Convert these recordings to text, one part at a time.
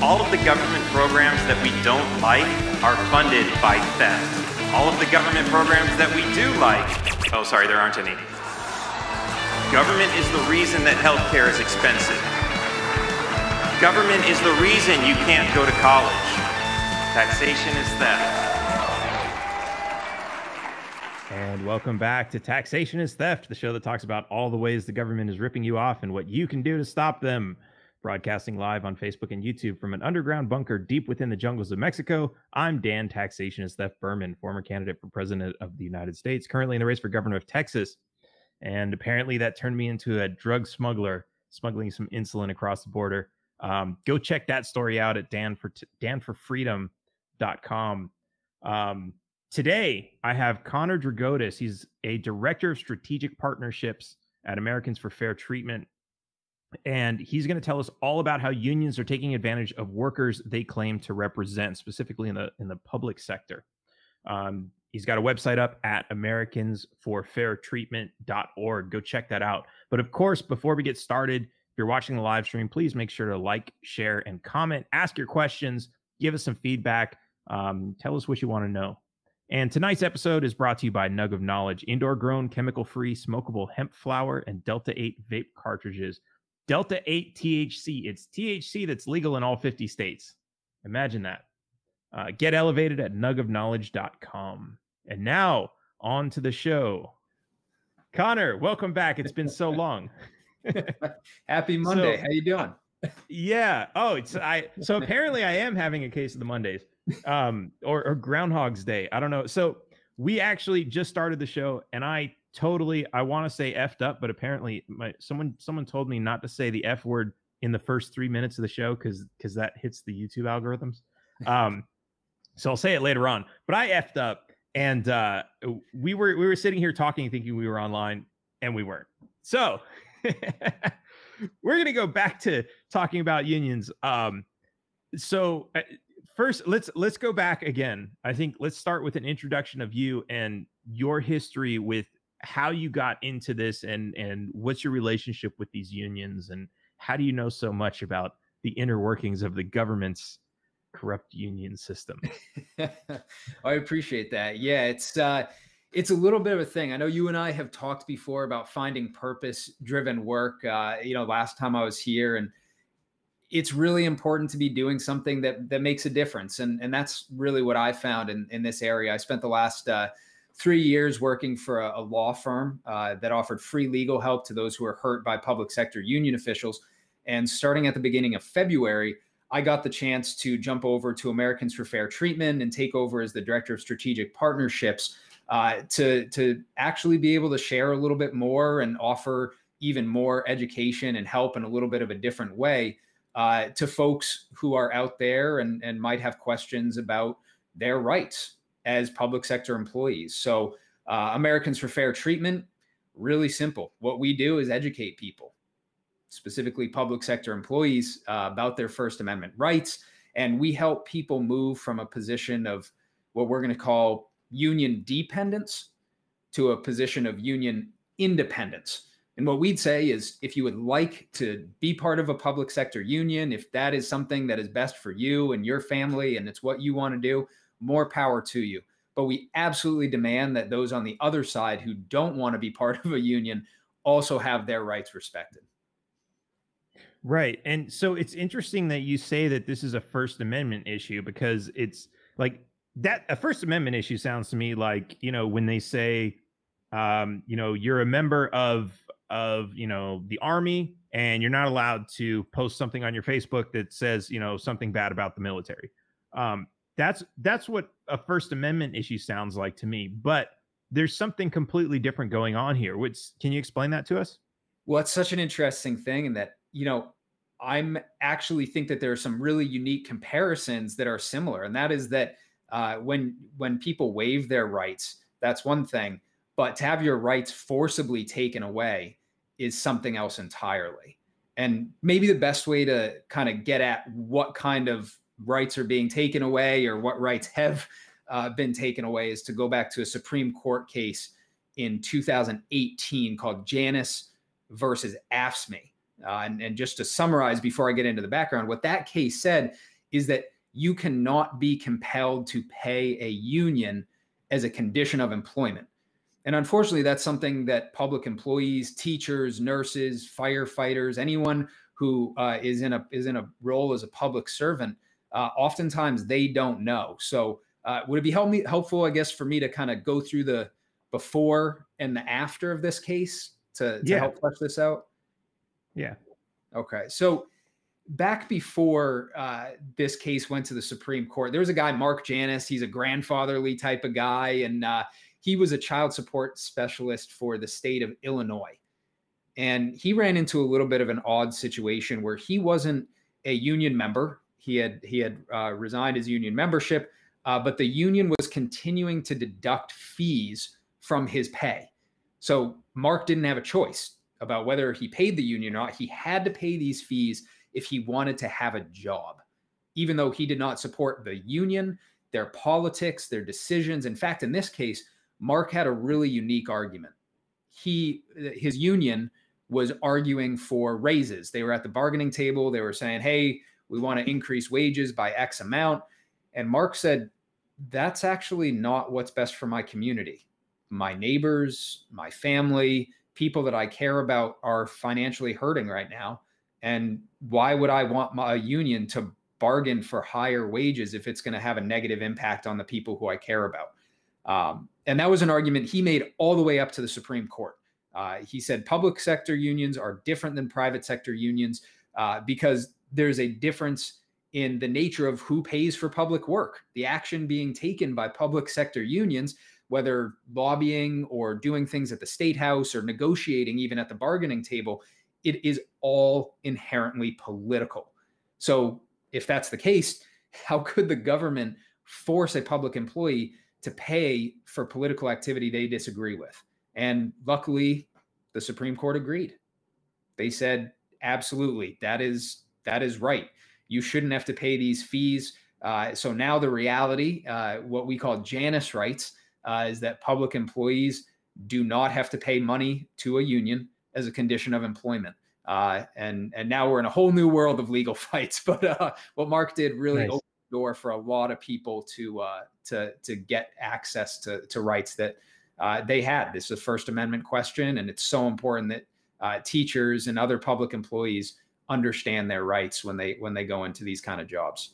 All of the government programs that we don't like are funded by theft. All of the government programs that we do like, oh, sorry, there aren't any. Government is the reason that healthcare is expensive. Government is the reason you can't go to college. Taxation is theft. And welcome back to Taxation is Theft, the show that talks about all the ways the government is ripping you off and what you can do to stop them. Broadcasting live on Facebook and YouTube from an underground bunker deep within the jungles of Mexico, I'm Dan Taxation is Theft Berman, former candidate for president of the United States, currently in the race for governor of Texas. And apparently that turned me into a drug smuggler, smuggling some insulin across the border. Go check that story out at danforfreedom.com. Today, I have Connor Dragotis. He's a director of strategic partnerships at Americans for Fair Treatment. And he's going to tell us all about how unions are taking advantage of workers they claim to represent, specifically in the public sector. He's got a website up at americansforfairtreatment.org. Go check that out. But of course, before we get started, if you're watching the live stream, please make sure to like, share, and comment. Ask your questions. Give us some feedback. Tell us what you want to know. And tonight's episode is brought to you by Nug of Knowledge, indoor-grown, chemical-free, smokable hemp flower, and Delta 8 vape cartridges. Delta 8 THC. It's THC that's legal in all 50 states. Imagine that. Get elevated at nugofknowledge.com. And now, on to the show. Connor, welcome back. It's been so long. Happy Monday. How you doing? Yeah. Oh, so apparently I am having a case of the Mondays. Or Groundhog's Day. I don't know. So we actually just started the show, and I want to say effed up, but apparently someone told me not to say the F word in the first 3 minutes of the show because that hits the YouTube algorithms. So I'll say it later on. But I effed up, and we were sitting here talking, thinking we were online, and we weren't. So we're gonna go back to talking about unions. First, let's go back again. I think let's start with an introduction of you and your history with how you got into this and what's your relationship with these unions and how do you know so much about the inner workings of the government's corrupt union system? I appreciate that. Yeah, it's a little bit of a thing. I know you and I have talked before about finding purpose-driven work. Last time I was here, and it's really important to be doing something that makes a difference. And that's really what I found in this area. I spent the last 3 years working for a law firm that offered free legal help to those who were hurt by public sector union officials. And starting at the beginning of February, I got the chance to jump over to Americans for Fair Treatment and take over as the director of strategic partnerships to actually be able to share a little bit more and offer even more education and help in a little bit of a different way to folks who are out there and might have questions about their rights as public sector employees. So Americans for Fair Treatment, really simple. What we do is educate people, specifically public sector employees, about their First Amendment rights. And we help people move from a position of what we're going to call union dependence to a position of union independence. And what we'd say is, if you would like to be part of a public sector union, if that is something that is best for you and your family and it's what you want to do, more power to you. But we absolutely demand that those on the other side who don't want to be part of a union also have their rights respected. Right. And so it's interesting that you say that this is a First Amendment issue, because it's like that a First Amendment issue sounds to me like, when they say, you're a member of the Army and you're not allowed to post something on your Facebook that says, something bad about the military. That's what a First Amendment issue sounds like to me, but there's something completely different going on here. Can you explain that to us? Well, it's such an interesting thing in that, I'm actually think that there are some really unique comparisons that are similar. And that is that when people waive their rights, that's one thing, but to have your rights forcibly taken away is something else entirely. And maybe the best way to kind of get at what kind of rights are being taken away or what rights have been taken away is to go back to a Supreme Court case in 2018 called Janus versus AFSCME. And just to summarize before I get into the background, what that case said is that you cannot be compelled to pay a union as a condition of employment. And unfortunately, that's something that public employees, teachers, nurses, firefighters, anyone who is in a role as a public servant, oftentimes they don't know. So would it be helpful, I guess, for me to kind of go through the before and the after of this case to help flesh this out? Yeah. Okay. So back before this case went to the Supreme Court, there was a guy, Mark Janus. He's a grandfatherly type of guy, and he was a child support specialist for the state of Illinois. And he ran into a little bit of an odd situation where he wasn't a union member. He had resigned his union membership, but the union was continuing to deduct fees from his pay. So Mark didn't have a choice about whether he paid the union or not. He had to pay these fees if he wanted to have a job, even though he did not support the union, their politics, their decisions. In fact, in this case, Mark had a really unique argument. His union was arguing for raises. They were at the bargaining table. They were saying, hey, we want to increase wages by X amount. And Mark said, that's actually not what's best for my community. My neighbors, my family, people that I care about are financially hurting right now. And why would I want my union to bargain for higher wages if it's going to have a negative impact on the people who I care about? And that was an argument he made all the way up to the Supreme Court. He said public sector unions are different than private sector unions because there's a difference in the nature of who pays for public work. The action being taken by public sector unions, whether lobbying or doing things at the state house or negotiating even at the bargaining table, it is all inherently political. So if that's the case, how could the government force a public employee to pay for political activity they disagree with? And luckily, the Supreme Court agreed. They said, absolutely, that is right. You shouldn't have to pay these fees. So now the reality, what we call Janus rights, is that public employees do not have to pay money to a union as a condition of employment. And now we're in a whole new world of legal fights. But what Mark did really opened the door for a lot of people to get access to rights that they had. This is a First Amendment question, and it's so important that teachers and other public employees understand their rights when they go into these kind of jobs.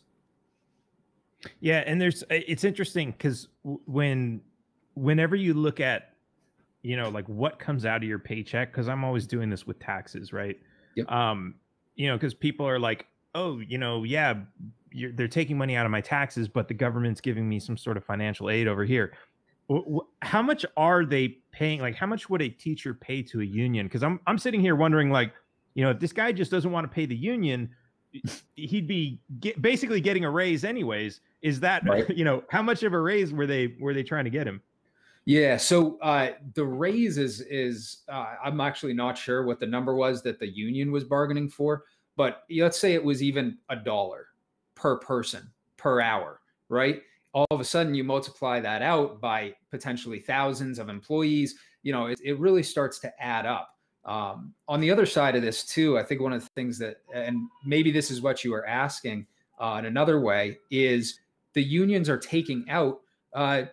Yeah, and it's interesting because whenever you look at, like what comes out of your paycheck, because I'm always doing this with taxes, right? Yep. Because people are like, oh, yeah, they're taking money out of my taxes, but the government's giving me some sort of financial aid over here. How much are they paying? Like, how much would a teacher pay to a union? Because I'm sitting here wondering, like, if this guy just doesn't want to pay the union, he'd be basically getting a raise anyways. Is that right? How much of a raise were they trying to get him? Yeah. So the raise is I'm actually not sure what the number was that the union was bargaining for, but let's say it was even $1 per person per hour, right? All of a sudden you multiply that out by potentially thousands of employees, it really starts to add up. On the other side of this too, I think one of the things that, and maybe this is what you were asking in another way, is the unions are taking out $700,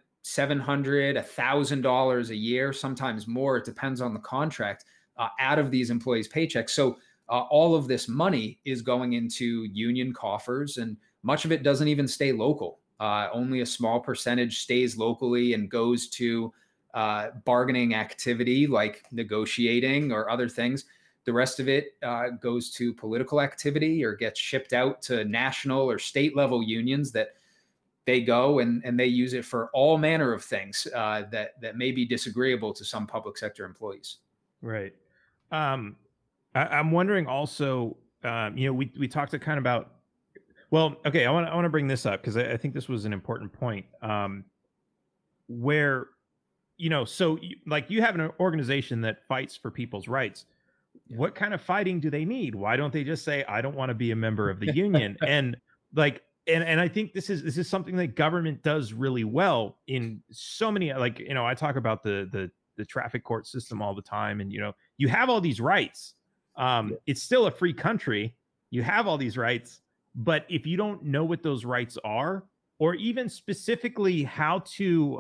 $1,000 a year, sometimes more. It depends on the contract, out of these employees' paychecks. So all of this money is going into union coffers, and much of it doesn't even stay local. Only a small percentage stays locally and goes to bargaining activity like negotiating or other things. The rest of it goes to political activity or gets shipped out to national or state level unions that they go and they use it for all manner of things that may be disagreeable to some public sector employees. Right. I'm wondering also, we talked to kind of about, well, okay, I want to bring this up because I think this was an important point where, so you have an organization that fights for people's rights. Yeah. What kind of fighting do they need? Why don't they just say, I don't want to be a member of the union? And and I think this is something that government does really well in so many, I talk about the traffic court system all the time. And, you have all these rights, It's still a free country. You have all these rights, but if you don't know what those rights are, or even specifically how to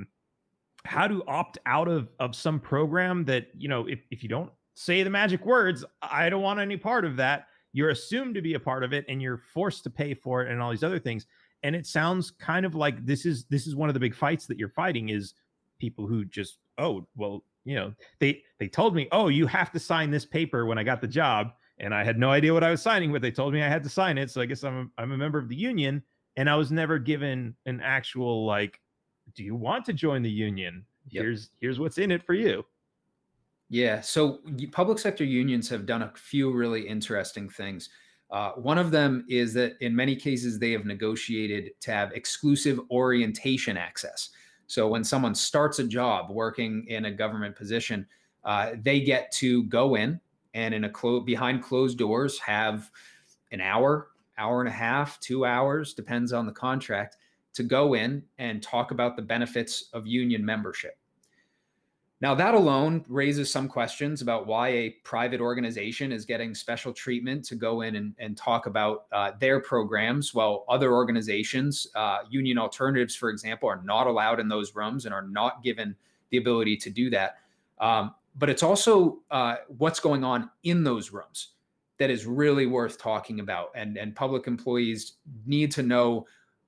opt out of some program that, you know, if you don't say the magic words, I don't want any part of that, you're assumed to be a part of it and you're forced to pay for it and all these other things. And it sounds kind of like this is one of the big fights that you're fighting, is people who just, oh, well, you know, they told me, oh, you have to sign this paper when I got the job, and I had no idea what I was signing, but they told me I had to sign it. So I guess I'm a member of the union, and I was never given an actual, like, do you want to join the union? Yep. Here's what's in it for you. Yeah. So public sector unions have done a few really interesting things. One of them is that in many cases, they have negotiated to have exclusive orientation access. So when someone starts a job working in a government position, they get to go in and behind closed doors have an hour and a half, 2 hours, depends on the contract, to go in and talk about the benefits of union membership. Now, that alone raises some questions about why a private organization is getting special treatment to go in and talk about their programs, while other organizations, Union Alternatives, for example, are not allowed in those rooms and are not given the ability to do that. But it's also what's going on in those rooms that is really worth talking about. And public employees need to know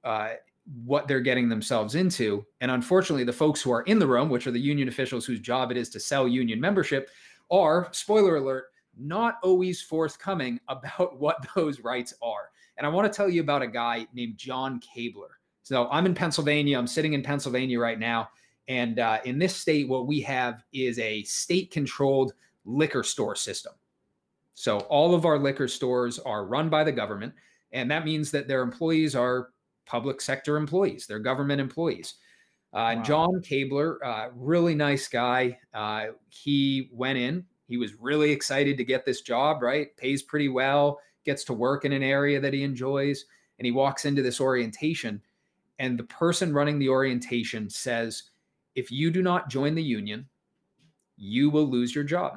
what they're getting themselves into. And unfortunately, the folks who are in the room, which are the union officials whose job it is to sell union membership, are, spoiler alert, not always forthcoming about what those rights are. And I want to tell you about a guy named John Kabler. So I'm in Pennsylvania. I'm sitting in Pennsylvania right now. And in this state, what we have is a state-controlled liquor store system. So all of our liquor stores are run by the government. And that means that their employees are public sector employees, they're government employees. Wow. John Kabler, really nice guy. He went in, he was really excited to get this job, right? Pays pretty well, gets to work in an area that he enjoys. And he walks into this orientation, and the person running the orientation says, if you do not join the union, you will lose your job.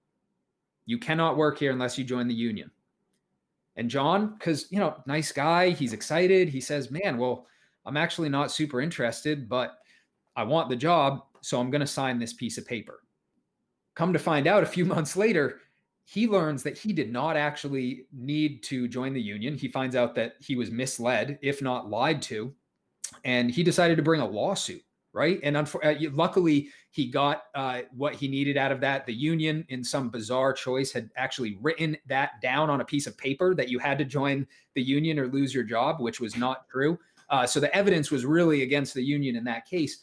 You cannot work here unless you join the union. And John, because, you know, nice guy, he's excited. He says, man, well, I'm actually not super interested, but I want the job, so I'm going to sign this piece of paper. Come to find out, a few months later, he learns that he did not actually need to join the union. He finds out that he was misled, if not lied to, and he decided to bring a lawsuit, right? And luckily, he got what he needed out of that. The union, in some bizarre choice, had actually written that down on a piece of paper that you had to join the union or lose your job, which was not true. So the evidence was really against the union in that case.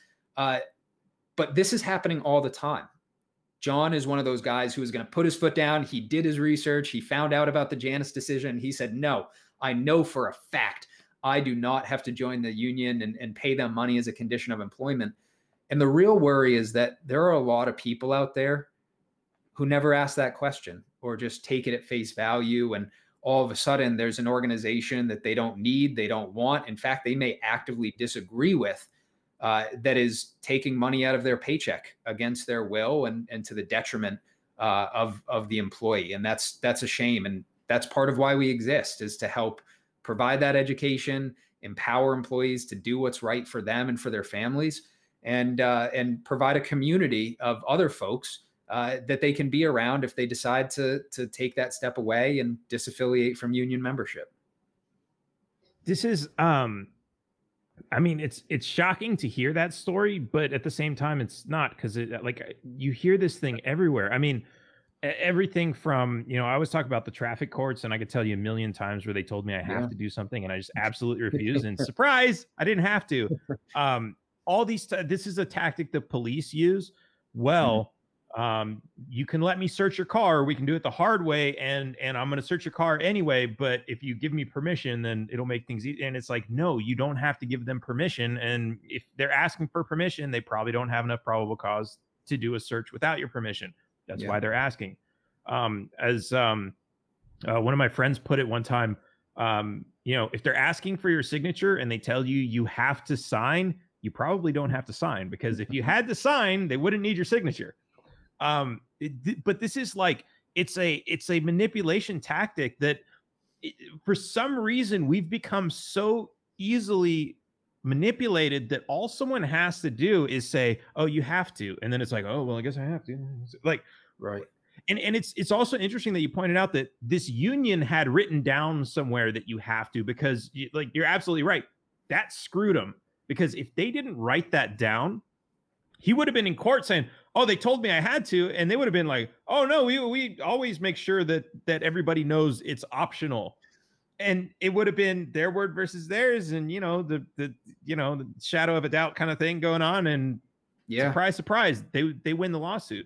But this is happening all the time. John is one of those guys who is going to put his foot down. He did his research. He found out about the Janus decision. He said, no, I know for a fact I do not have to join the union and pay them money as a condition of employment. And the real worry is that there are a lot of people out there who never ask that question or just take it at face value. And all of a sudden there's an organization that they don't need, they don't want. In fact, they may actively disagree with, that is taking money out of their paycheck against their will and to the detriment of the employee. And that's a shame. And that's part of why we exist, is to help provide that education, empower employees to do what's right for them and for their families, and provide a community of other folks that they can be around if they decide to take that step away and disaffiliate from union membership. This is, I mean, it's shocking to hear that story, but at the same time, it's not, because like you hear this thing everywhere. I mean, everything from, you know, I always talk about the traffic courts, and I could tell you a million times where they told me I have to do something and I just absolutely refused. And surprise, I didn't have to. All these, this is a tactic that police use. Well, you can let me search your car, or we can do it the hard way, and I'm going to search your car anyway, but if you give me permission, then it'll make things easy. And it's like, no, you don't have to give them permission. And if they're asking for permission, they probably don't have enough probable cause to do a search without your permission. That's why they're asking. As one of my friends put it one time, you know, if they're asking for your signature and they tell you you have to sign, you probably don't have to sign, because if you had to sign, they wouldn't need your signature. But this is like, it's a manipulation tactic that for some reason we've become so easily manipulated that all someone has to do is say, "Oh, you have to," and then it's like, "Oh, well, I guess I have to." Like, Right. and it's also interesting that you pointed out that this union had written down somewhere that you have to, because like you're absolutely right. That screwed them, because if they didn't write that down, he would have been in court saying, "Oh, they told me I had to," and they would have been like, "Oh no, we always make sure that everybody knows it's optional." And it would have been their word versus theirs, and the shadow of a doubt kind of thing going on, and surprise, surprise, they win the lawsuit.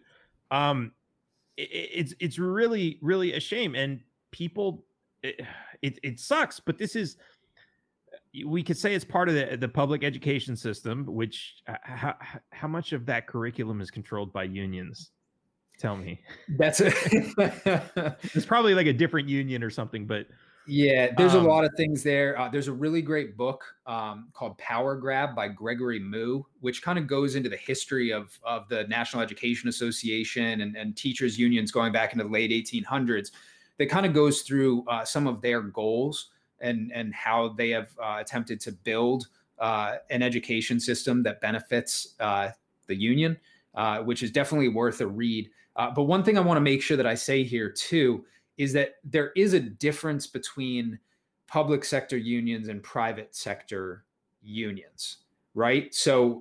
It's really, really a shame, and people, it sucks, but this is, we could say it's part of the public education system, which how much of that curriculum is controlled by unions? Tell me. That's it's probably like a different union or something, but yeah, there's a lot of things there. There's a really great book called Power Grab by Gregory Moo, which kind of goes into the history of the National Education Association and teachers unions going back into the late 1800s. That kind of goes through some of their goals and how they have attempted to build an education system that benefits the union, which is definitely worth a read. But one thing I want to make sure that I say here too is that there is a difference between public sector unions and private sector unions, right? So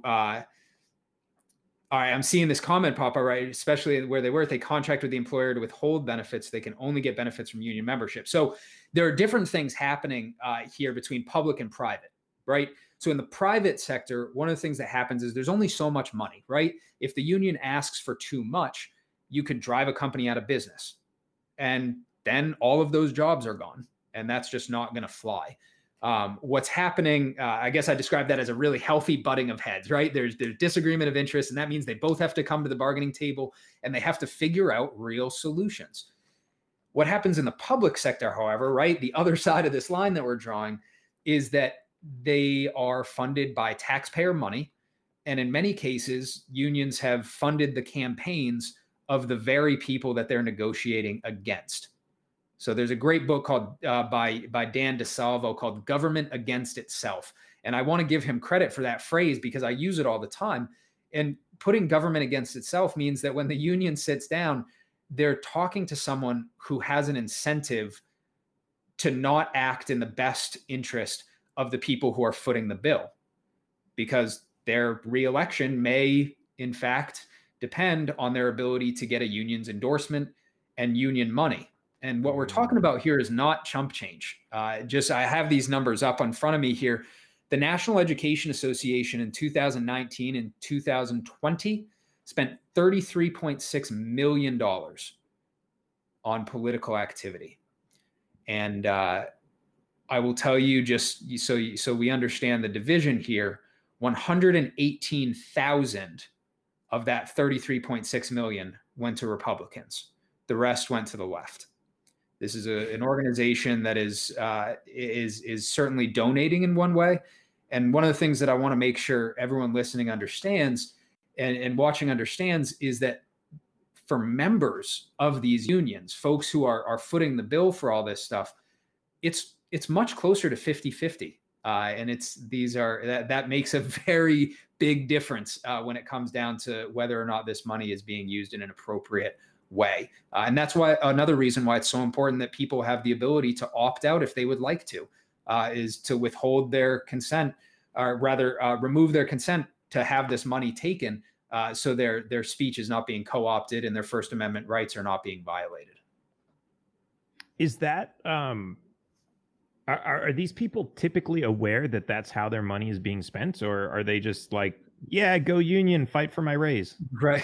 I'm seeing this comment pop up, right? Especially where they were, if they contract with the employer to withhold benefits, they can only get benefits from union membership. So there are different things happening here between public and private, right? So in the private sector, one of the things that happens is there's only so much money, right? If the union asks for too much, you could drive a company out of business. And then all of those jobs are gone. And that's just not going to fly. What's happening, I guess I describe that as a really healthy butting of heads, right? There's disagreement of interest, and that means they both have to come to the bargaining table and they have to figure out real solutions. What happens in the public sector, however, right, the other side of this line that we're drawing, is that they are funded by taxpayer money. And in many cases, unions have funded the campaigns of the very people that they're negotiating against. So there's a great book called by Dan DeSalvo called Government Against Itself. And I want to give him credit for that phrase because I use it all the time. And putting government against itself means that when the union sits down, they're talking to someone who has an incentive to not act in the best interest of the people who are footing the bill, because their reelection may, in fact, depend on their ability to get a union's endorsement and union money. And what we're talking about here is not chump change. I have these numbers up in front of me here. The National Education Association in 2019 and 2020 spent $33.6 million on political activity. And I will tell you, just so we understand the division here, 118,000 of that 33.6 million went to Republicans. The rest went to the left. This is an organization that is certainly donating in one way. And one of the things that I want to make sure everyone listening understands and watching understands is that for members of these unions, folks who are footing the bill for all this stuff, it's much closer to 50-50. And that makes a very big difference when it comes down to whether or not this money is being used in an appropriate way. And that's why another reason why it's so important that people have the ability to opt out if they would like to, is to withhold their consent, or rather remove their consent to have this money taken, so their speech is not being co-opted and their First Amendment rights are not being violated. Is that are these people typically aware that that's how their money is being spent, or are they just like, yeah, go union, fight for my raise? Right.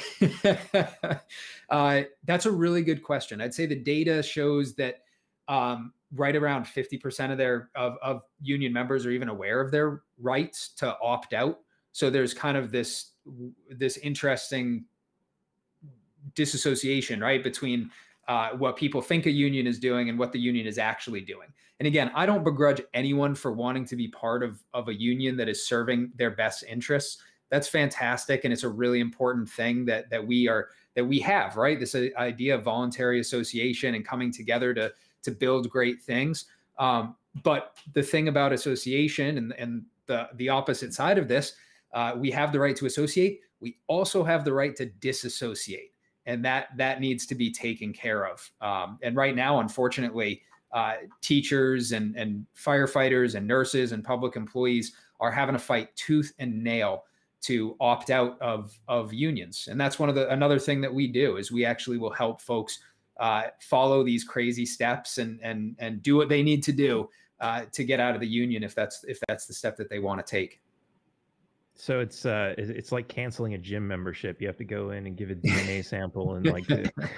That's a really good question. I'd say the data shows that right around 50% of union members are even aware of their rights to opt out. So there's kind of this interesting disassociation, right, between what people think a union is doing and what the union is actually doing. And again, I don't begrudge anyone for wanting to be part of a union that is serving their best interests. That's fantastic. And it's a really important thing that we are that we have, right? This idea of voluntary association and coming together to build great things. But the thing about association and the opposite side of this, we have the right to associate. We also have the right to disassociate, and that needs to be taken care of. And right now, unfortunately, teachers and firefighters and nurses and public employees are having to fight tooth and nail to opt out of unions. And that's another thing that we do is we actually will help folks follow these crazy steps and do what they need to do to get out of the union if that's the step that they want to take. So it's like canceling a gym membership. You have to go in and give a DNA sample and like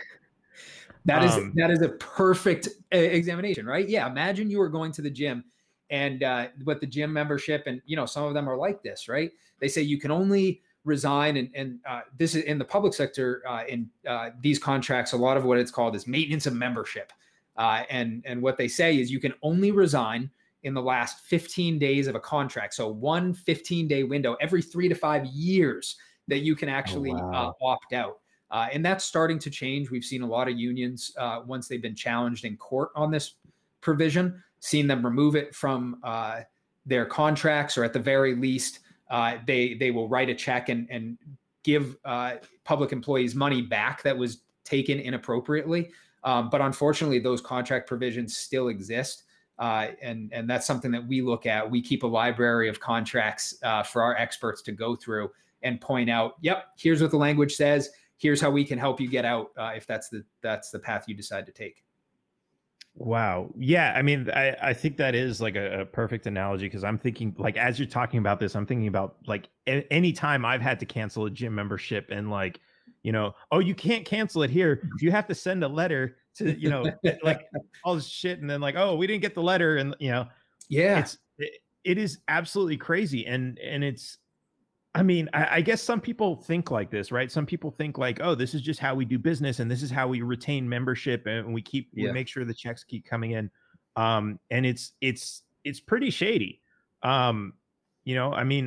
that is a perfect examination, right? Yeah, imagine you were going to the gym and with the gym membership, and some of them are like this, right? They say you can only resign, and this is in the public sector. In these contracts, a lot of what it's called is maintenance of membership, and what they say is you can only resign in the last 15 days of a contract. So one 15-day window every 3 to 5 years that you can actually opt out. And that's starting to change. We've seen a lot of unions, once they've been challenged in court on this provision, seen them remove it from their contracts, or at the very least, they will write a check and give public employees money back that was taken inappropriately. But unfortunately, those contract provisions still exist. And that's something that we look at. We keep a library of contracts for our experts to go through and point out, yep, here's what the language says. Here's how we can help you get out if that's the path you decide to take. Wow. Yeah. I mean, I think that is like a perfect analogy, because I'm thinking, like, as you're talking about this, I'm thinking about like any time I've had to cancel a gym membership and like, oh, you can't cancel it here. You have to send a letter to, like all this shit. And then like, oh, we didn't get the letter. And, yeah, it is absolutely crazy. And it's, I mean, I guess some people think like this, right? Some people think like, oh, this is just how we do business, and this is how we retain membership, and we make sure the checks keep coming in. And it's pretty shady. I mean,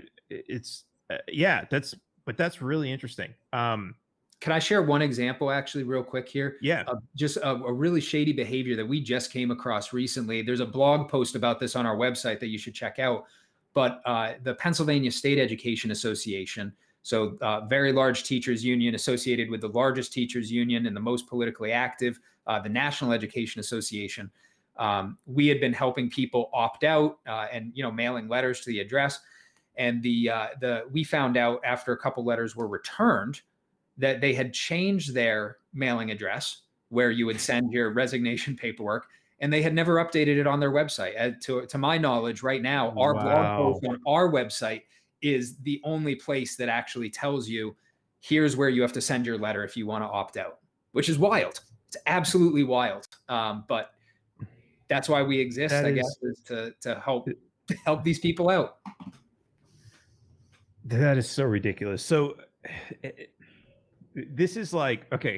that's really interesting. Can I share one example actually real quick here? Yeah. Just a really shady behavior that we just came across recently. There's a blog post about this on our website that you should check out. But the Pennsylvania State Education Association, so very large teachers union associated with the largest teachers union and the most politically active, the National Education Association, we had been helping people opt out and mailing letters to the address. And we found out after a couple letters were returned that they had changed their mailing address where you would send your resignation paperwork, and they had never updated it on their website. To my knowledge, right now, our blog post on our website is the only place that actually tells you, here's where you have to send your letter if you want to opt out, which is wild. It's absolutely wild. But that's why we exist, I guess, is to help these people out. That is so ridiculous. So this is like, okay.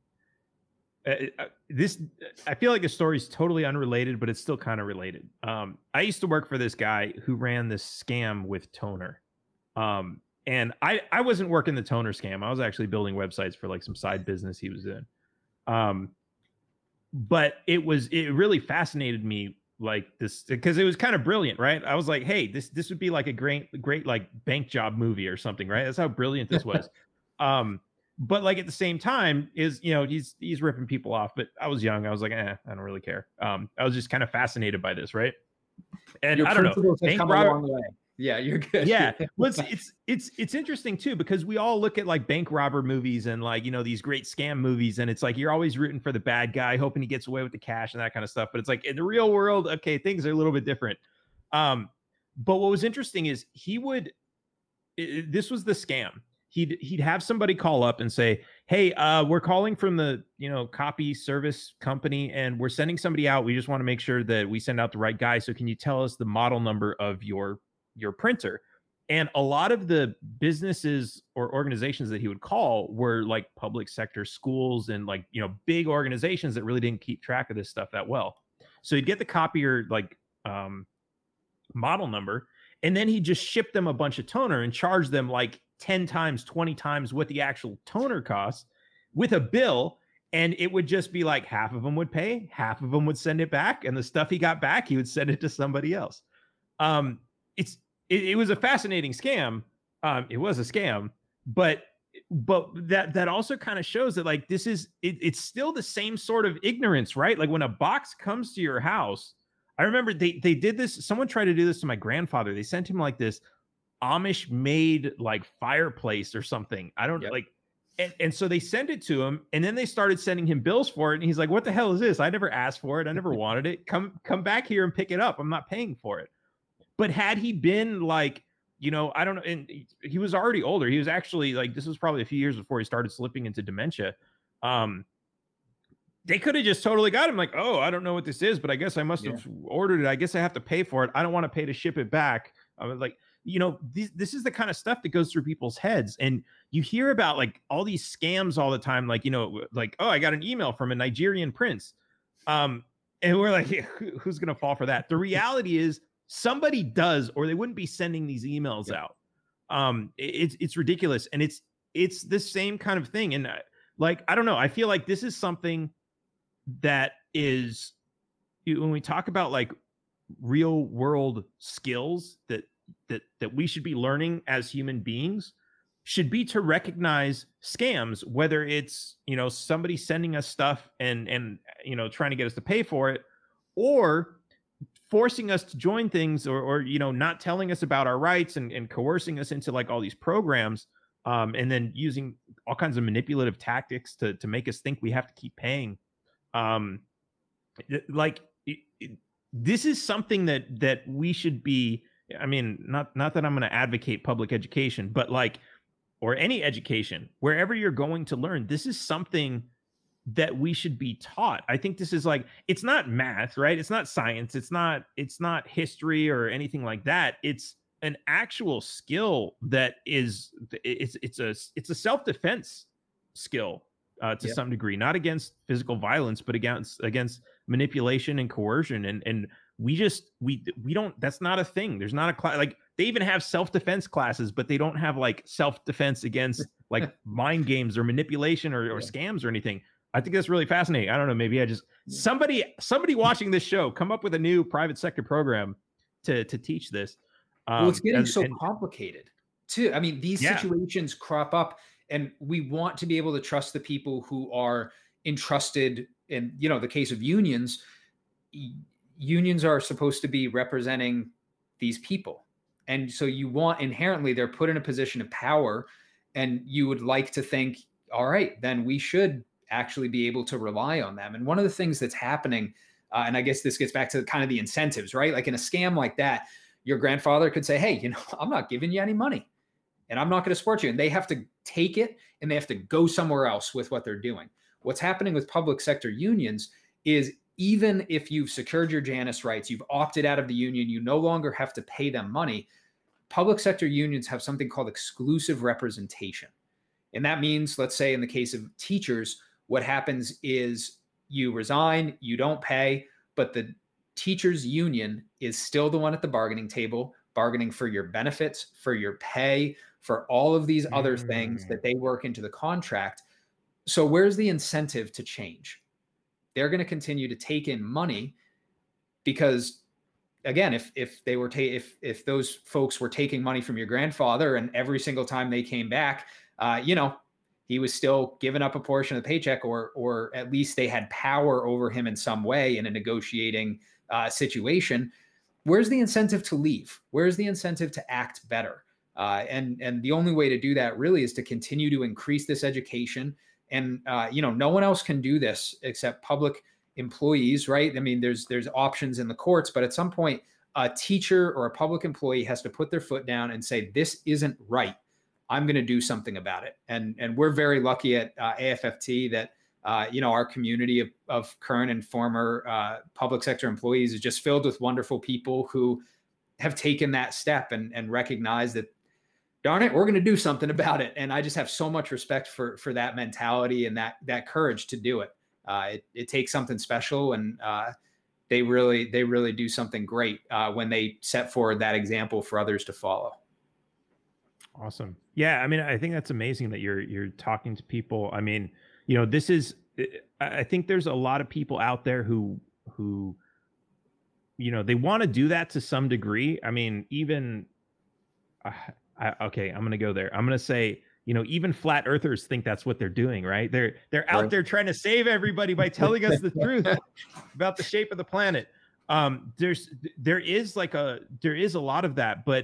I feel like the story is totally unrelated, but it's still kind of related. I used to work for this guy who ran this scam with Toner. And I wasn't working the Toner scam. I was actually building websites for like some side business he was in. But it really fascinated me, like this, because it was kind of brilliant, right? I was like, hey, this would be like a great like bank job movie or something, right? That's how brilliant this was. But like at the same time is, he's ripping people off, but I was young. I was like, I don't really care. I was just kind of fascinated by this. Right. And I don't know. Along the way. Yeah, you're good. Yeah. Well, it's interesting too, because we all look at like bank robber movies and like, these great scam movies. And it's like, you're always rooting for the bad guy, hoping he gets away with the cash and that kind of stuff. But it's like in the real world, okay, things are a little bit different. But what was interesting is this was the scam. He'd have somebody call up and say, hey, we're calling from the, copy service company, and we're sending somebody out. We just want to make sure that we send out the right guy. So can you tell us the model number of your printer? And a lot of the businesses or organizations that he would call were like public sector schools and like, big organizations that really didn't keep track of this stuff that well. So he'd get the copier like model number, and then he'd just ship them a bunch of toner and charge them like 10 times, 20 times what the actual toner costs. with a bill, and it would just be like half of them would pay, half of them would send it back, and the stuff he got back, he would send it to somebody else. Um, it was a fascinating scam. It was a scam, but that also kind of shows that like this is it's still the same sort of ignorance, right? Like when a box comes to your house, I remember they did this. Someone tried to do this to my grandfather. They sent him like this Amish made like fireplace or something. I don't like. And so they sent it to him, and then they started sending him bills for it. And he's like, "What the hell is this? I never asked for it. I never wanted it. Come back here and pick it up. I'm not paying for it." But had he been like, I don't know, and he was already older. He was actually like, this was probably a few years before he started slipping into dementia. They could have just totally got him like, "Oh, I don't know what this is, but I guess I must have ordered it. I guess I have to pay for it. I don't want to pay to ship it back." I was like, this is the kind of stuff that goes through people's heads. And you hear about like all these scams all the time. Like, like, "Oh, I got an email from a Nigerian prince." And we're like, who's going to fall for that? The reality is somebody does, or they wouldn't be sending these emails out. It's ridiculous. And it's the same kind of thing. And like, I don't know. I feel like this is something that is, when we talk about like real world skills that we should be learning as human beings, should be to recognize scams, whether it's, somebody sending us stuff and trying to get us to pay for it, or forcing us to join things, or not telling us about our rights and coercing us into like all these programs, and then using all kinds of manipulative tactics to make us think we have to keep paying. This is something that we should be, I mean, not that I'm going to advocate public education, but like, or any education, wherever you're going to learn, this is something that we should be taught. I think this is like, it's not math, right? It's not science. It's not history or anything like that. It's an actual skill that is, it's a self-defense skill to some degree, not against physical violence, but against manipulation and coercion. And we don't, that's not a thing. There's not a class, like they even have self-defense classes, but they don't have like self-defense against like mind games or manipulation or scams or anything. I think that's really fascinating. I don't know. Maybe somebody watching this show, come up with a new private sector program to teach this. Well, it's getting so complicated too. I mean, these situations crop up, and we want to be able to trust the people who are entrusted. In, the case of unions, unions are supposed to be representing these people. And so you want, inherently, they're put in a position of power, and you would like to think, all right, then we should actually be able to rely on them. And one of the things that's happening, and I guess this gets back to kind of the incentives, right? Like in a scam like that, your grandfather could say, "Hey, I'm not giving you any money, and I'm not going to support you." And they have to take it, and they have to go somewhere else with what they're doing. What's happening with public sector unions is, even if you've secured your Janus rights, you've opted out of the union, you no longer have to pay them money. Public sector unions have something called exclusive representation. And that means, let's say in the case of teachers, what happens is you resign, you don't pay, but the teachers union is still the one at the bargaining table, bargaining for your benefits, for your pay, for all of these other things that they work into the contract. So where's the incentive to change? They're going to continue to take in money because, again, if those folks were taking money from your grandfather, and every single time they came back, he was still giving up a portion of the paycheck, or at least they had power over him in some way in a negotiating situation. Where's the incentive to leave? Where's the incentive to act better? And the only way to do that really is to continue to increase this education. And no one else can do this except public employees, right? I mean, there's options in the courts, but at some point, a teacher or a public employee has to put their foot down and say, "This isn't right. I'm going to do something about it." And we're very lucky at AFFT that our community of current and former public sector employees is just filled with wonderful people who have taken that step and recognize that, darn it, we're going to do something about it. And I just have so much respect for that mentality and that courage to do it. It takes something special, and they really do something great when they set forward that example for others to follow. Awesome. Yeah. I mean, I think that's amazing that you're talking to people. I mean, this is, I think there's a lot of people out there who, they want to do that to some degree. I mean, even, okay, I'm going to go there. I'm going to say, even flat earthers think that's what they're doing, right? They're out there trying to save everybody by telling us the truth about the shape of the planet. There is a lot of that, but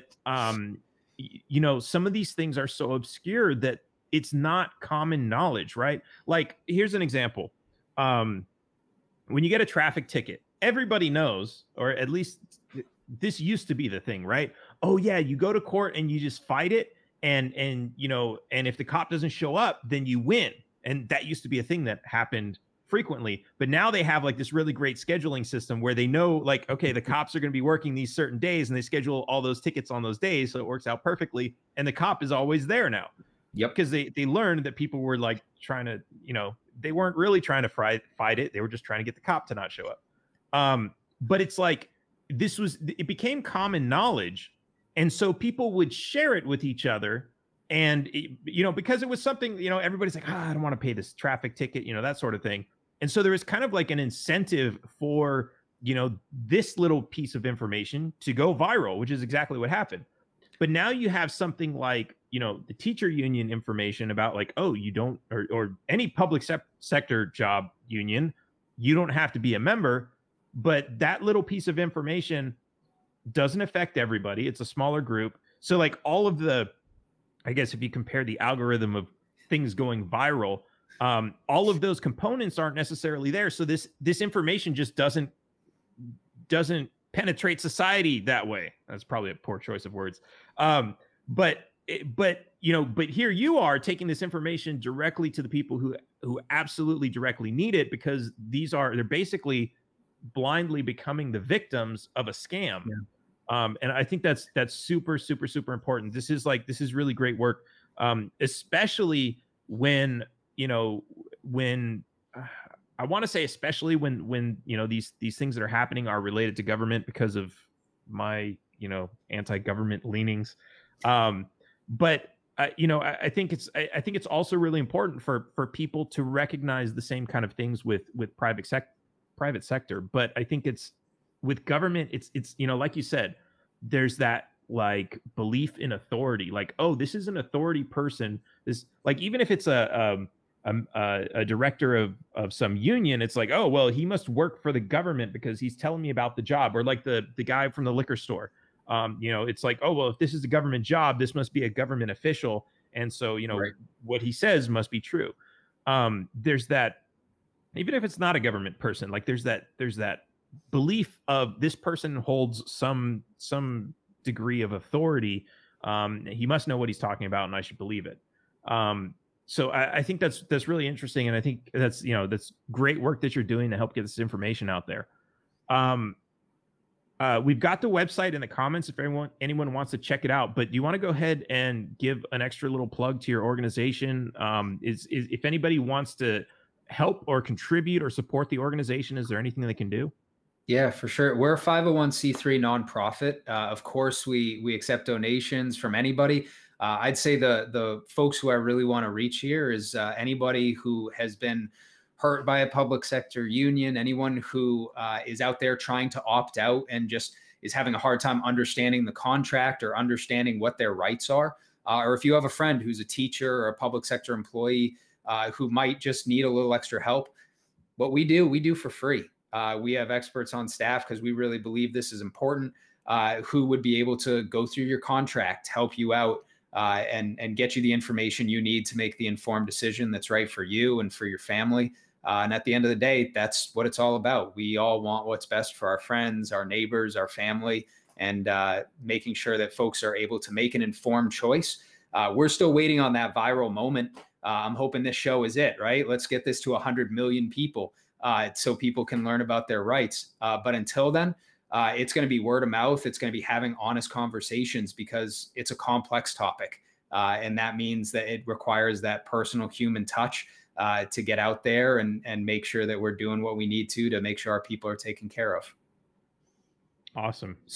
some of these things are so obscure that it's not common knowledge, right? Like, here's an example. When you get a traffic ticket, everybody knows, or at least this used to be the thing, right? Oh yeah, you go to court and you just fight it, and if the cop doesn't show up, then you win. And that used to be a thing that happened frequently. But now they have like this really great scheduling system where they know, like, okay, the cops are going to be working these certain days, and they schedule all those tickets on those days, so it works out perfectly. And the cop is always there now. Yep. Because they learned that people were like trying to, they weren't really trying to fight it. They were just trying to get the cop to not show up. But it's like, it became common knowledge. And so people would share it with each other. And, because it was something, everybody's like, I don't want to pay this traffic ticket, that sort of thing. And so there was kind of like an incentive for, this little piece of information to go viral, which is exactly what happened. But now you have something like, the teacher union information about like, oh, you don't, or any public sector job union, you don't have to be a member. But that little piece of information doesn't affect everybody. It's a smaller group. So like all of the, I guess if you compare the algorithm of things going viral, all of those components aren't necessarily there. So this information just doesn't penetrate society that way. That's probably a poor choice of words. But here you are taking this information directly to the people who absolutely directly need it, because they're basically blindly becoming the victims of a scam. Yeah. And I think that's super, super, super important. This is really great work. Especially when, I want to say, especially when these things that are happening are related to government because of my, anti-government leanings. But I think it's also really important for people to recognize the same kind of things with private sector. But I think it's with government, it's like you said, there's that like belief in authority, like, oh, this is an authority person. This, like, even if it's a director of some union, it's like, oh, well, he must work for the government because he's telling me about the job. Or like the guy from the liquor store. It's like, oh, well, if this is a government job, this must be a government official. And so, right, what he says must be true. There's that, even if it's not a government person, like there's that belief of this person holds some degree of authority. He must know what he's talking about, and I should believe it. So I think that's really interesting. And I think that's great work that you're doing to help get this information out there. We've got the website in the comments if anyone wants to check it out, but do you want to go ahead and give an extra little plug to your organization? Is if anybody wants to help or contribute or support the organization, is there anything they can do? Yeah, for sure. We're a 501c3 nonprofit. Of course, we accept donations from anybody. I'd say the folks who I really want to reach here is anybody who has been hurt by a public sector union, anyone who is out there trying to opt out and just is having a hard time understanding the contract or understanding what their rights are. Or if you have a friend who's a teacher or a public sector employee who might just need a little extra help, what we do for free. We have experts on staff because we really believe this is important, who would be able to go through your contract, help you out, and get you the information you need to make the informed decision that's right for you and for your family. And at the end of the day, that's what it's all about. We all want what's best for our friends, our neighbors, our family, and making sure that folks are able to make an informed choice. We're still waiting on that viral moment. I'm hoping this show is it, right? Let's get this to 100 million people so people can learn about their rights. But until then, it's going to be word of mouth. It's going to be having honest conversations because it's a complex topic. And that means that it requires that personal human touch to get out there and make sure that we're doing what we need to make sure our people are taken care of. Awesome. So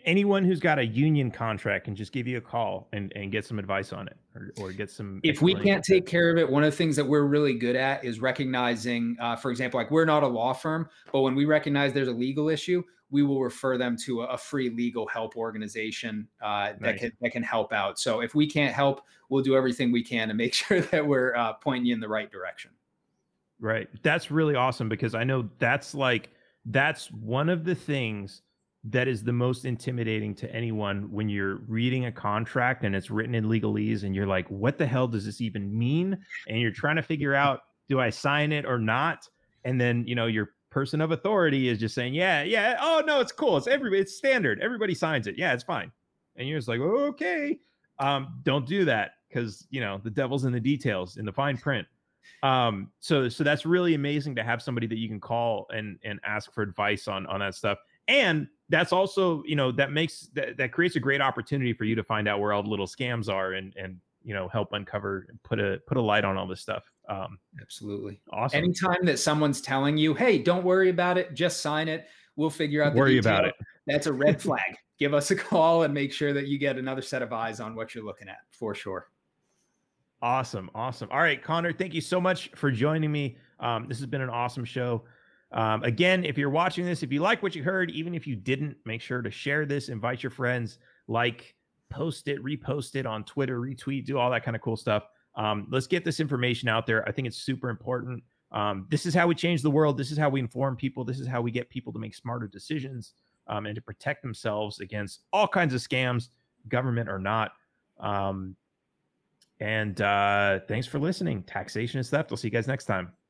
anyone who's got a union contract can just give you a call and get some advice on it, or get some. If we can't take care of it, one of the things that we're really good at is recognizing, for example, like we're not a law firm, but when we recognize there's a legal issue, we will refer them to a free legal help organization that can help out. So if we can't help, we'll do everything we can to make sure that we're pointing you in the right direction. Right. That's really awesome, because I know that's one of the things that is the most intimidating to anyone when you're reading a contract and it's written in legalese and you're like, what the hell does this even mean? And you're trying to figure out, do I sign it or not? And then, your person of authority is just saying, yeah. Oh no, it's cool. It's standard. Everybody signs it. Yeah, it's fine. And you're just like, okay. Don't do that, because the devil's in the details, in the fine print. So that's really amazing to have somebody that you can call and ask for advice on that stuff. And that's also, that creates a great opportunity for you to find out where all the little scams are and help uncover and put a light on all this stuff. Absolutely. Awesome. Anytime that someone's telling you, hey, don't worry about it, just sign it, we'll figure out the detail. About it. That's a red flag. Give us a call and make sure that you get another set of eyes on what you're looking at, for sure. Awesome. All right, Connor, thank you so much for joining me. This has been an awesome show. Again, if you're watching this, if you like what you heard, even if you didn't, make sure to share this, invite your friends, post it, repost it on Twitter, retweet, do all that kind of cool stuff. Let's get this information out there. I think it's super important. This is how we change the world. This is how we inform people. This is how we get people to make smarter decisions and to protect themselves against all kinds of scams, government or not. And thanks for listening. Taxation is Theft. I'll see you guys next time.